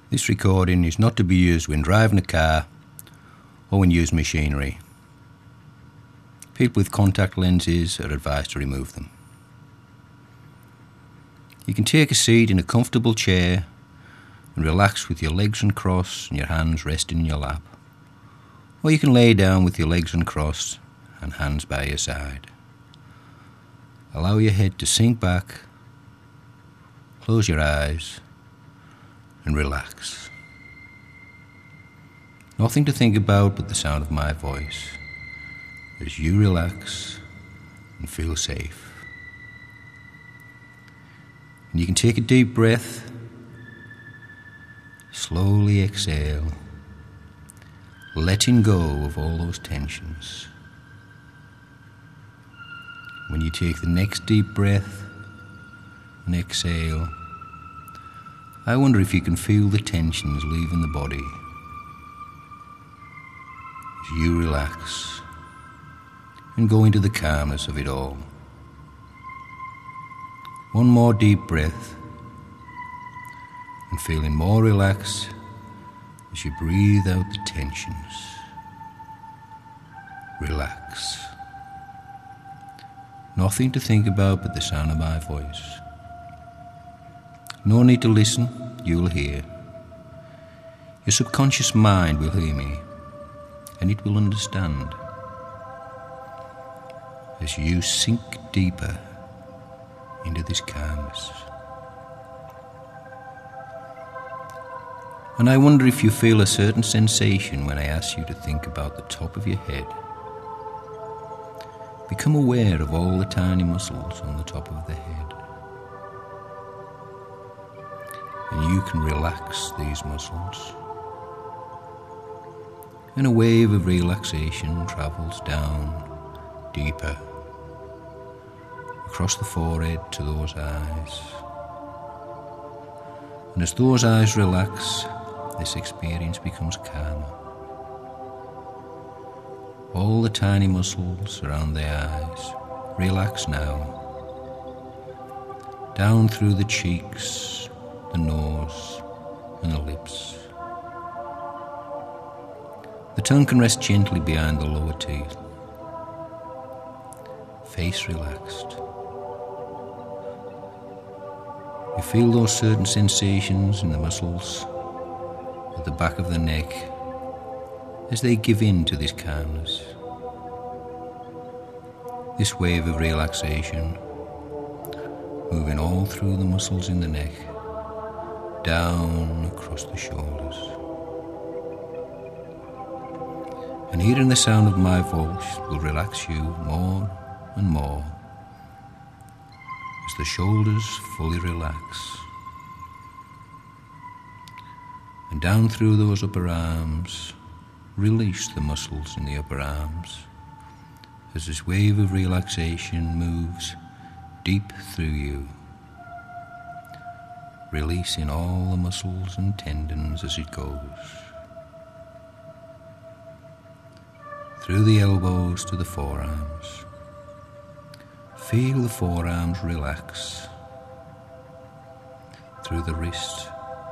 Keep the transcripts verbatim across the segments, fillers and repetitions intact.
This recording is not to be used when driving a car or when using machinery. People with contact lenses are advised to remove them. You can take a seat in a comfortable chair and relax with your legs uncrossed and your hands resting in your lap. Or you can lay down with your legs uncrossed and hands by your side. Allow your head to sink back, close your eyes and relax. Nothing to think about but the sound of my voice as you relax and feel safe. And you can take a deep breath, slowly exhale, letting go of all those tensions. When you take the next deep breath and exhale, I wonder if you can feel the tensions leaving the body as you relax and go into the calmness of it all. One more deep breath and feeling more relaxed as you breathe out the tensions. Relax. Nothing to think about but the sound of my voice. No need to listen, you'll hear. Your subconscious mind will hear me, and it will understand. As you sink deeper into this calmness. And I wonder if you feel a certain sensation when I ask you to think about the top of your head. Become aware of all the tiny muscles on the top of the head. And you can relax these muscles. And a wave of relaxation travels down, deeper, across the forehead to those eyes. And as those eyes relax, this experience becomes calmer. All the tiny muscles around the eyes relax now. Down through the cheeks, the nose and the lips. The tongue can rest gently behind the lower teeth. Face relaxed. You feel those certain sensations in the muscles at the back of the neck as they give in to this calmness. This wave of relaxation moving all through the muscles in the neck, down across the shoulders. And hearing the sound of my voice will relax you more and more as the shoulders fully relax. And down through those upper arms, release the muscles in the upper arms as this wave of relaxation moves deep through you, releasing all the muscles and tendons as it goes. Through the elbows to the forearms. Feel the forearms relax. Through the wrist,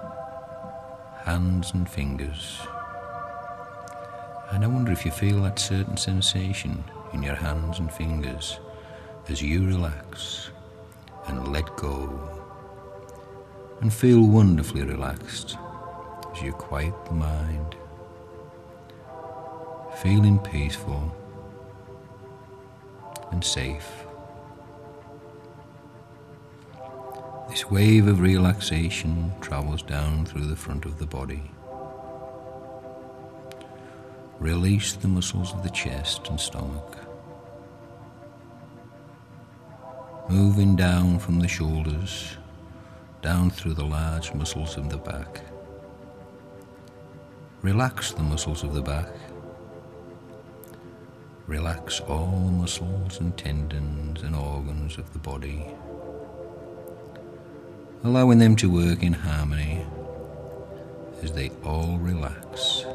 hands and fingers. And I wonder if you feel that certain sensation in your hands and fingers as you relax and let go. And feel wonderfully relaxed as you quiet the mind. Feeling peaceful and safe. This wave of relaxation travels down through the front of the body. Release the muscles of the chest and stomach. Moving down from the shoulders, down through the large muscles of the back. Relax the muscles of the back. Relax all muscles and tendons and organs of the body, allowing them to work in harmony as they all relax.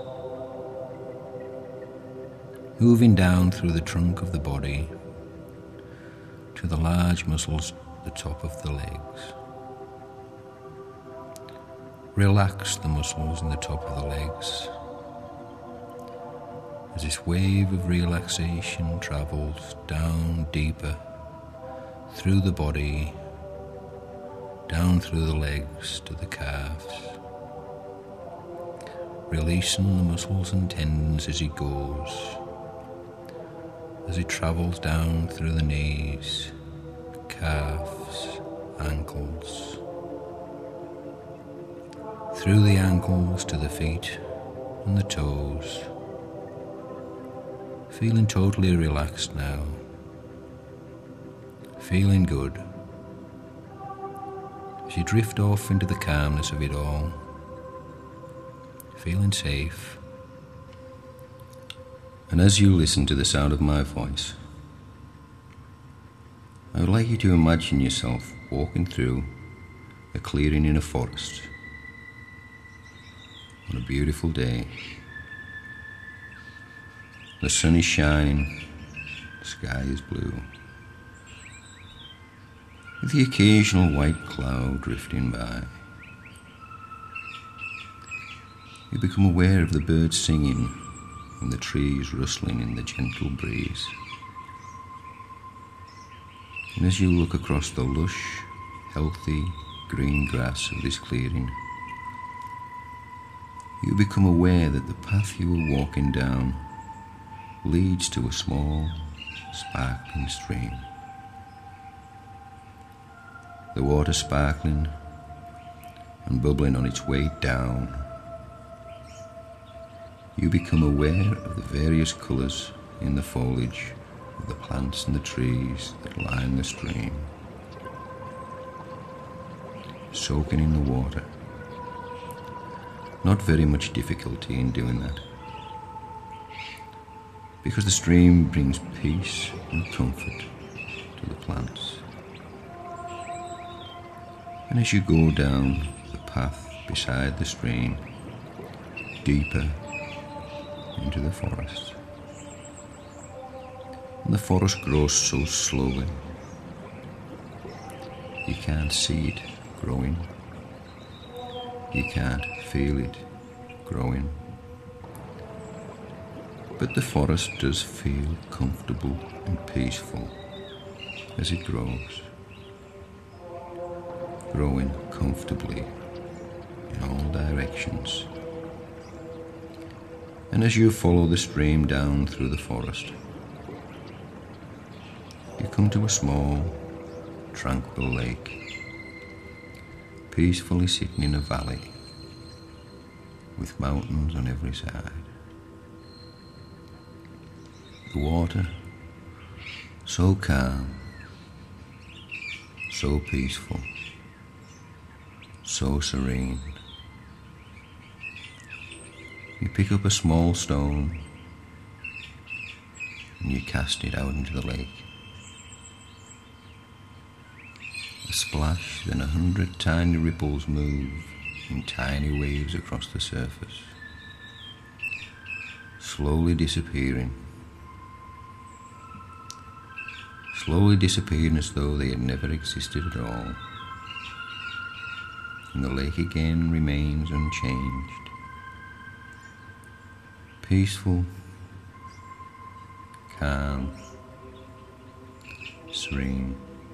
Moving down through the trunk of the body to the large muscles at the top of the legs. Relax the muscles in the top of the legs as this wave of relaxation travels down deeper through the body, down through the legs to the calves, releasing the muscles and tendons as it goes, as it travels down through the knees, calves, ankles, through the ankles to the feet and the toes, feeling totally relaxed now, feeling good as you drift off into the calmness of it all, feeling safe. And as you listen to the sound of my voice, I would like you to imagine yourself walking through a clearing in a forest on a beautiful day. The sun is shining, the sky is blue, with the occasional white cloud drifting by. You become aware of the birds singing and the trees rustling in the gentle breeze. And as you look across the lush, healthy, green grass of this clearing, you become aware that the path you are walking down leads to a small, sparkling stream. The water sparkling and bubbling on its way down. You become aware of the various colours in the foliage of the plants and the trees that line the stream, soaking in the water. Not very much difficulty in doing that, because the stream brings peace and comfort to the plants. And as you go down the path beside the stream, deeper into the forest, and the forest grows so slowly, you can't see it growing, you can't feel it growing, but the forest does feel comfortable and peaceful as it grows, growing comfortably in all directions. And as you follow the stream down through the forest, you come to a small, tranquil lake, peacefully sitting in a valley with mountains on every side. The water, so calm, so peaceful, so serene. You pick up a small stone and you cast it out into the lake. A splash, then a hundred tiny ripples move in tiny waves across the surface, slowly disappearing, slowly disappearing as though they had never existed at all. And the lake again remains unchanged, peaceful, calm, serene.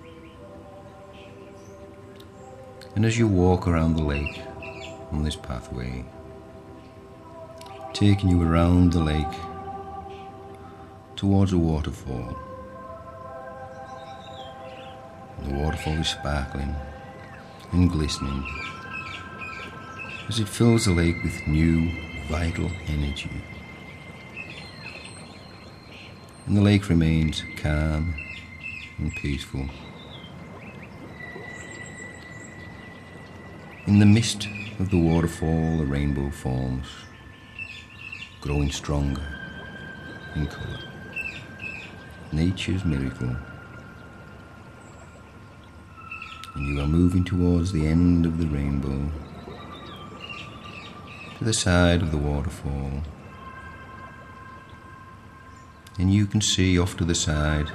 And as you walk around the lake on this pathway, taking you around the lake towards a waterfall, the waterfall is sparkling and glistening as it fills the lake with new, vital energy. And the lake remains calm and peaceful. In the mist of the waterfall, a rainbow forms, growing stronger in colour. Nature's miracle. And you are moving towards the end of the rainbow, to the side of the waterfall. And you can see off to the side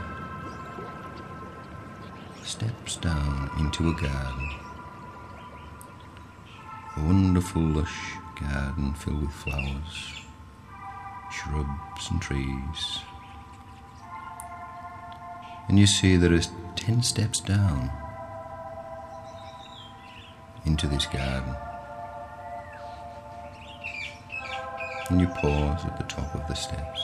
steps down into a garden. A wonderful lush garden filled with flowers, shrubs and trees. And you see there is ten steps down into this garden. And you pause at the top of the steps.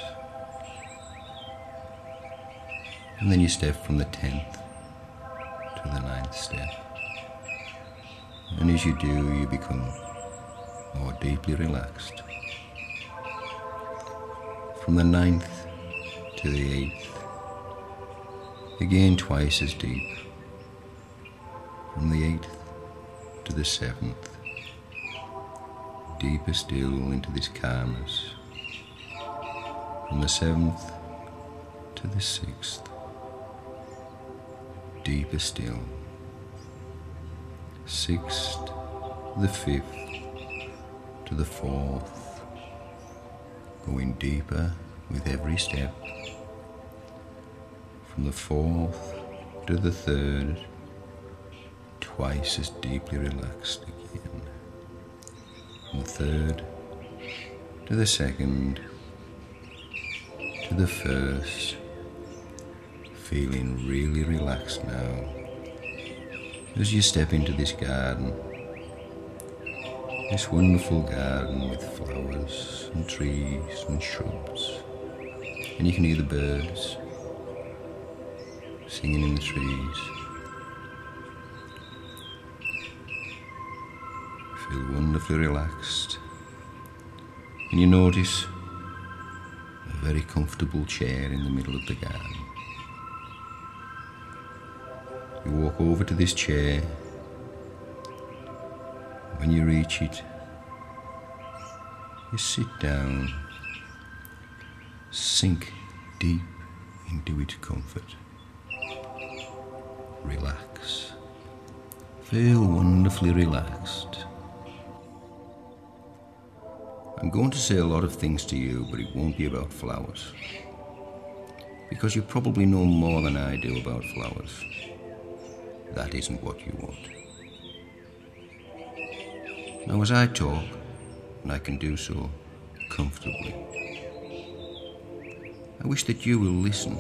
And then you step from the tenth to the ninth step. And as you do, you become more deeply relaxed. From the ninth to the eighth, again twice as deep. From the eighth to the seventh, deeper still into this calmness. From the seventh to the sixth, deeper still. Sixth, the fifth, to the fourth, going deeper with every step. From the fourth to the third, twice as deeply relaxed again. From the third to the second, to the first, feeling really relaxed now. As you step into this garden, this wonderful garden with flowers and trees and shrubs, and you can hear the birds singing in the trees. Feel wonderfully relaxed, and you notice a very comfortable chair in the middle of the garden. You walk over to this chair. When you reach it, you sit down, sink deep into its comfort. Relax. Feel wonderfully relaxed. I'm going to say a lot of things to you, but it won't be about flowers. Because you probably know more than I do about flowers. That isn't what you want. Now, as I talk, and I can do so comfortably, I wish that you will listen.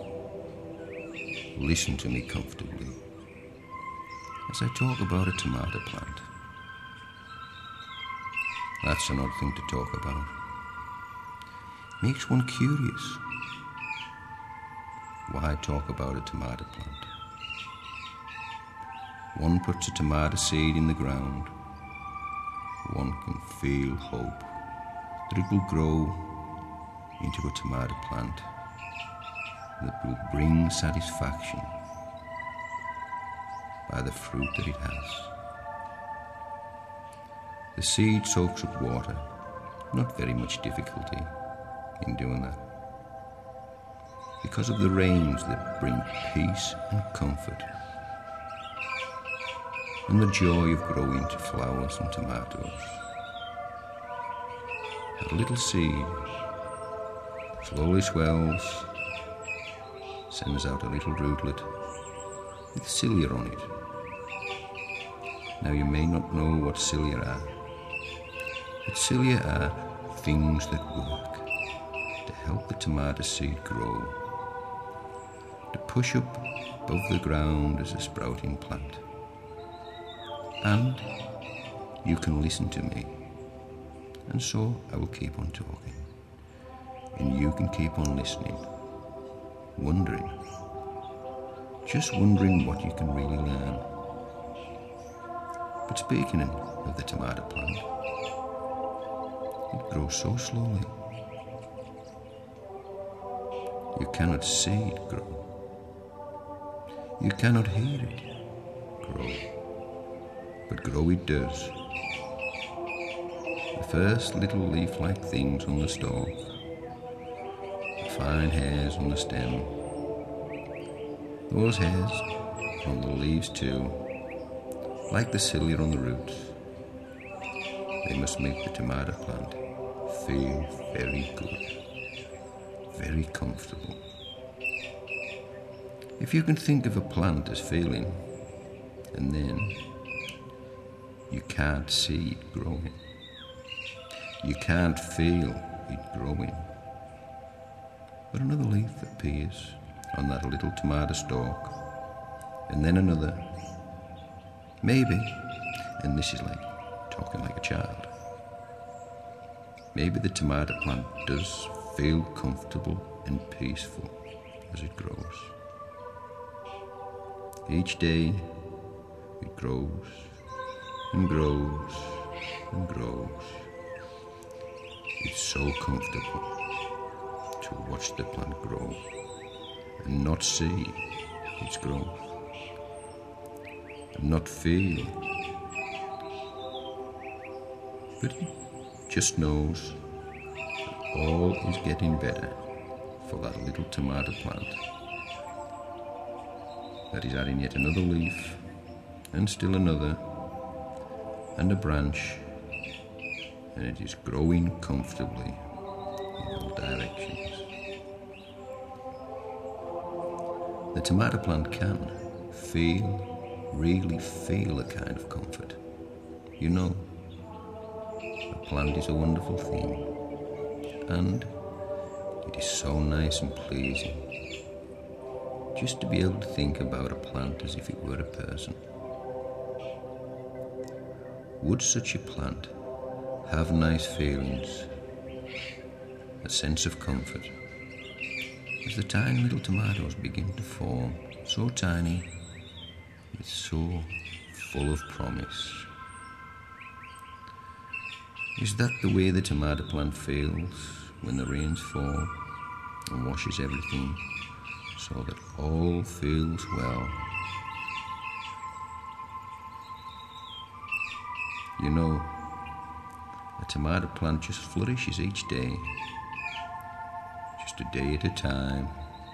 Listen to me comfortably as I talk about a tomato plant. That's an odd thing to talk about. Makes one curious. Why talk about a tomato plant? One puts a tomato seed in the ground. One can feel hope that it will grow into a tomato plant that will bring satisfaction by the fruit that it has. The seed soaks up water, not very much difficulty in doing that, because of the rains that bring peace and comfort, and the joy of growing to flowers and tomatoes. A little seed slowly swells, sends out a little rootlet with cilia on it. Now, you may not know what cilia are, but cilia are things that work to help the tomato seed grow, to push up above the ground as a sprouting plant. And you can listen to me, and so I will keep on talking, and you can keep on listening, wondering, just wondering what you can really learn. But speaking of the tomato plant, it grows so slowly. You cannot see it grow. You cannot hear it grow. But grow it does. The first little leaf-like things on the stalk, the fine hairs on the stem, those hairs on the leaves too, like the cilia on the roots, they must make the tomato plant feel very good, very comfortable. If you can think of a plant as feeling, and then You can't see it growing. You can't feel it growing. But another leaf appears on that little tomato stalk, and then another. Maybe, and this is like talking like a child, maybe the tomato plant does feel comfortable and peaceful as it grows. Each day it grows and grows and grows. It's so comfortable to watch the plant grow and not see its growth and not feel, but it just knows that all is getting better for that little tomato plant that is adding yet another leaf and still another and a branch, and it is growing comfortably in all directions. The tomato plant can feel, really feel a kind of comfort. You know, a plant is a wonderful thing, and it is so nice and pleasing just to be able to think about a plant as if it were a person. Would such a plant have nice feelings, a sense of comfort, as the tiny little tomatoes begin to form, so tiny, yet so full of promise? Is that the way the tomato plant feels when the rains fall and washes everything so that all feels well? You know, a tomato plant just flourishes each day, just a day at a time.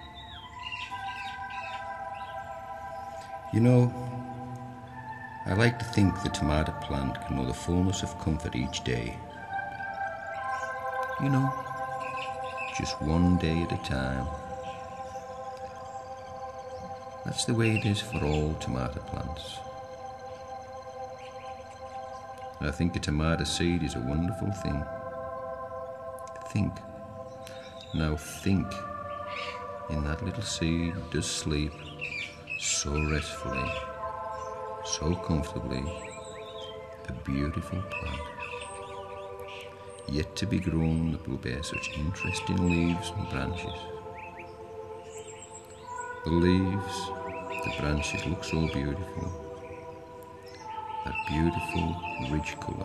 You know, I like to think the tomato plant can know the fullness of comfort each day. You know, just one day at a time. That's the way it is for all tomato plants. I think a tomato seed is a wonderful thing. Think. Now think. In that little seed does sleep so restfully, so comfortably, a beautiful plant. Yet to be grown that will bear such interesting leaves and branches. The leaves, the branches look so beautiful. That beautiful, rich colour.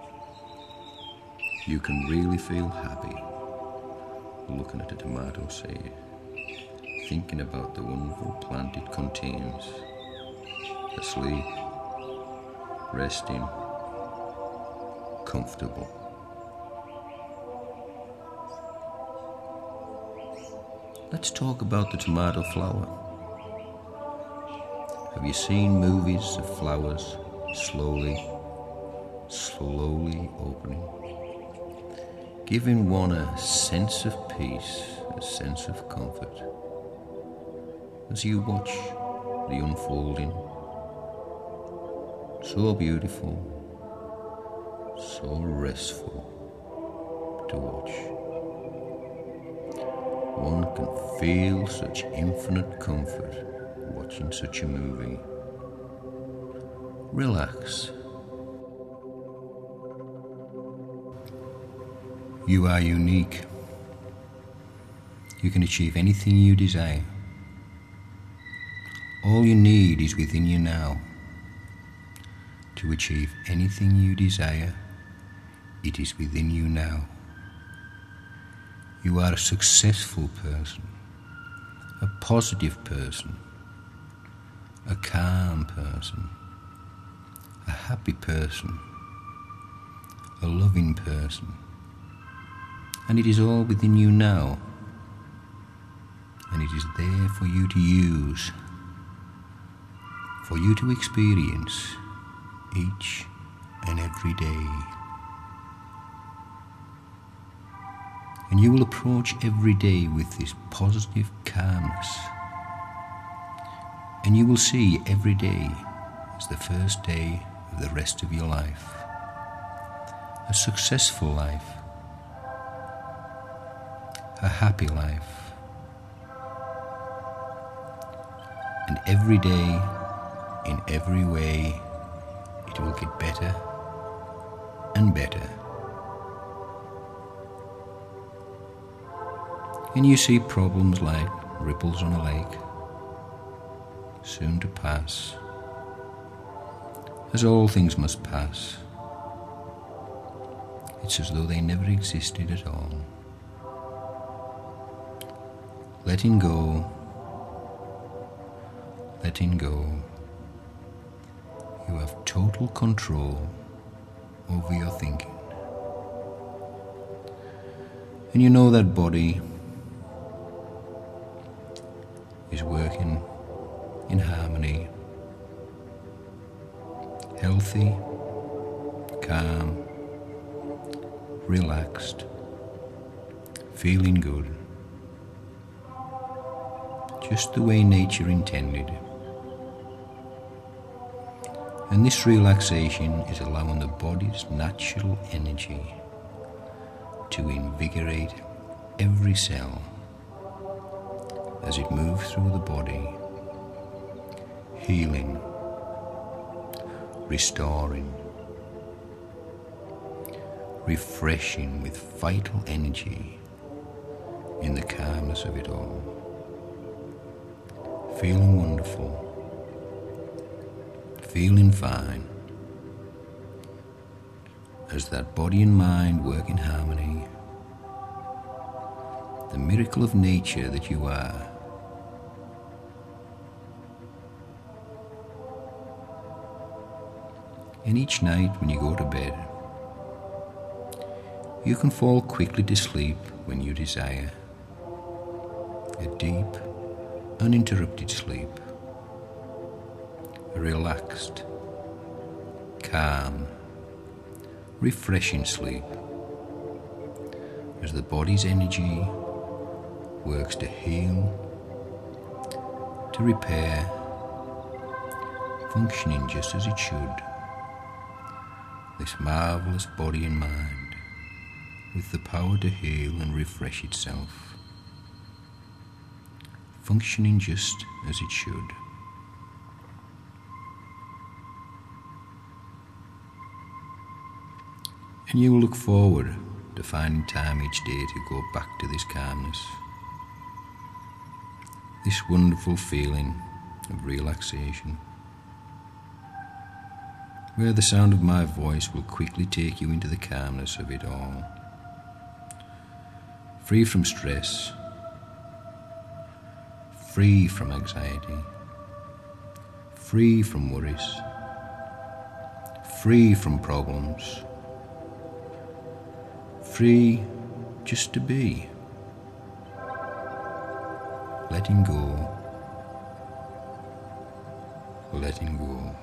You can really feel happy looking at a tomato seed, thinking about the wonderful plant it contains, asleep, resting, comfortable. Let's talk about the tomato flower. Have you seen movies of flowers slowly, slowly opening, giving one a sense of peace, a sense of comfort, as you watch the unfolding, so beautiful, so restful to watch. One can feel such infinite comfort watching such a movie. Relax. You are unique. You can achieve anything you desire. All you need is within you now. To achieve anything you desire, it is within you now. You are a successful person, a positive person, a calm person, a happy person, a loving person, and it is all within you now, and it is there for you to use, for you to experience each and every day. And you will approach every day with this positive calmness, and you will see every day as the first day of the rest of your life. A successful life. A happy life. And every day, in every way, it will get better and better. And you see problems like ripples on a lake, soon to pass, as all things must pass. It's as though they never existed at all. Letting go, letting go. You have total control over your thinking. And you know that body is working in harmony, healthy, calm, relaxed, feeling good, just the way nature intended. And this relaxation is allowing the body's natural energy to invigorate every cell as it moves through the body, healing, restoring, refreshing with vital energy in the calmness of it all. Feeling wonderful, feeling fine, as that body and mind work in harmony. The miracle of nature that you are. And each night when you go to bed, you can fall quickly to sleep when you desire. A deep, uninterrupted sleep. A relaxed, calm, refreshing sleep, as the body's energy works to heal, to repair, functioning just as it should. This marvelous body and mind, with the power to heal and refresh itself, functioning just as it should. And you will look forward to finding time each day to go back to this calmness, this wonderful feeling of relaxation, where the sound of my voice will quickly take you into the calmness of it all, free from stress, free from anxiety, free from worries, free from problems, free just to be, letting go, letting go.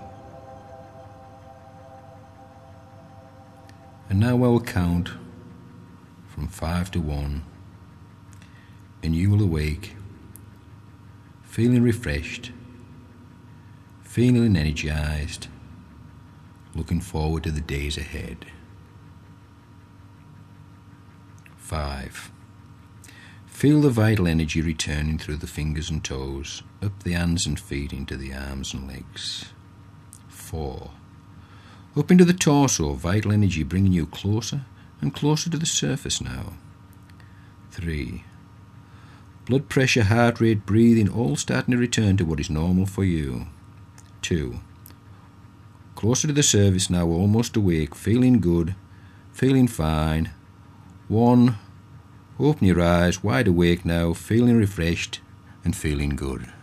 And now I will count from five to one, and you will awake, feeling refreshed, feeling energized, looking forward to the days ahead. Five. Feel the vital energy returning through the fingers and toes, up the hands and feet into the arms and legs. Four. Up into the torso, vital energy bringing you closer and closer to the surface now. Three. Blood pressure, heart rate, breathing, all starting to return to what is normal for you. Two. Closer to the surface now, almost awake, feeling good, feeling fine. One. Open your eyes, wide awake now, feeling refreshed and feeling good.